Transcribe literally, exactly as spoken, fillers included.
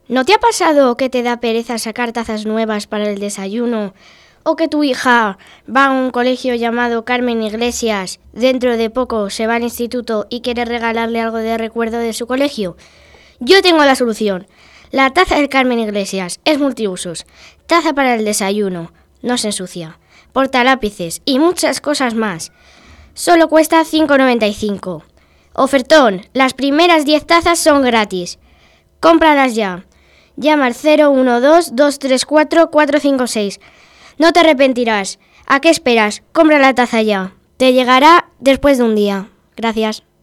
¿No te ha pasado que te da pereza sacar tazas nuevas para el desayuno? ¿O que tu hija va a un colegio llamado Carmen Iglesias, dentro de poco se va al instituto y quiere regalarle algo de recuerdo de su colegio? Yo tengo la solución. La taza del Carmen Iglesias es multiusos. Taza para el desayuno, no se ensucia. Portalápices y muchas cosas más. Solo cuesta cinco noventa y cinco. Ofertón, las primeras diez tazas son gratis. Cómpralas ya. Llama al cero uno dos, dos tres cuatro, cuatro cinco seis. No te arrepentirás. ¿A qué esperas? Compra la taza ya. Te llegará después de un día. Gracias.